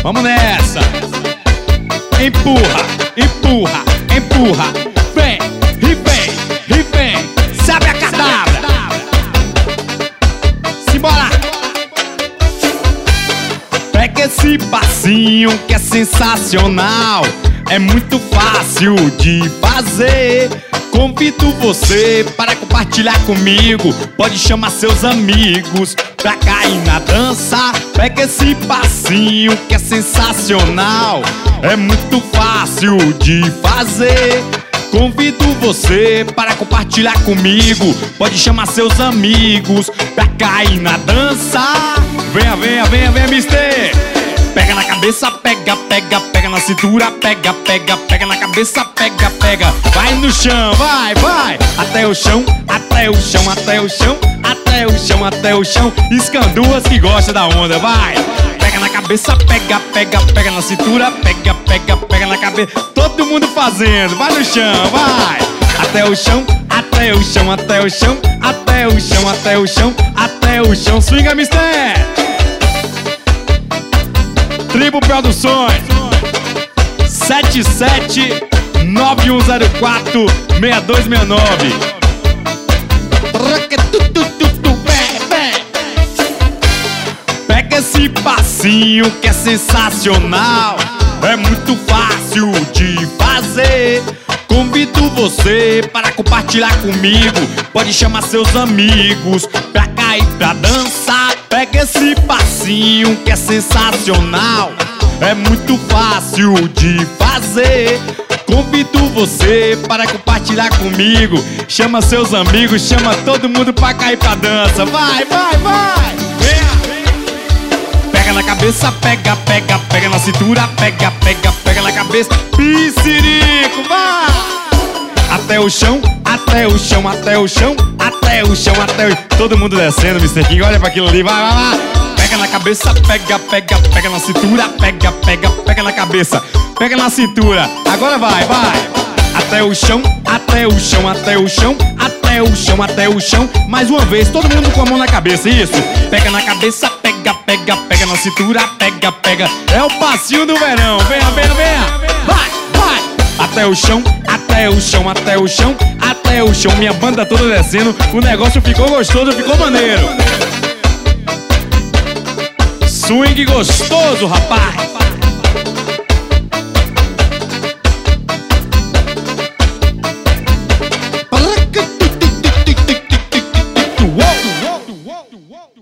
Vamos nessa. Empurra, empurra, empurra. Vem, e vem, e vem. Sabe a cadabra. Simbora. Pega esse passinho que é sensacional. É muito fácil de fazer. Convido você para compartilhar comigo. Pode chamar seus amigos pra cair na dança. Pega esse passinho que é sensacional. É muito fácil de fazer. Convido você para compartilhar comigo. Pode chamar seus amigos pra cair na dança. Venha, venha, venha, venha, mister. Pega na cabeça, pega, pega, pega na cintura, pega, pega, pega na cabeça, pega, pega. Vai no chão, vai, vai. Até o chão, até o chão, até o chão, até o chão, até o chão. Escanduas que gosta da onda, vai. Pega na cabeça, pega, pega, pega na cintura, pega, pega, pega na cabeça. Todo mundo fazendo, vai no chão, vai. Até o chão, até o chão, até o chão, até o chão, até o chão, até o chão. Swinga, mister. Tribo Produções 7791046269. Pega esse passinho que é sensacional. É muito fácil de fazer. Convido você para compartilhar comigo. Pode chamar seus amigos pra cair pra dançar. Pega esse passinho que é sensacional. É muito fácil de fazer. Convido você para compartilhar comigo. Chama seus amigos, chama todo mundo pra cair pra dança. Vai, vai, vai. Pega na cabeça, pega, pega, pega na cintura, pega, pega, pega na cabeça. Piscirico, vai. Até o chão, até o chão, até o chão, até o chão, até o chão. Todo mundo descendo, Mr. King, olha pra aquilo ali, vai, vai, vai. Pega na cabeça, pega, pega, pega na cintura, pega, pega, pega na cabeça, pega na cintura. Agora vai, vai. Até o chão, até o chão, até o chão, até o chão, até o chão. Mais uma vez, todo mundo com a mão na cabeça, isso. Pega na cabeça, pega, pega, pega na cintura, pega, pega. É o passinho do verão, venha, venha, venha. Vai, vai. Até o chão, até o chão, até o chão, até o chão. Minha banda toda descendo, o negócio ficou gostoso, ficou maneiro. Swing gostoso, rapaz.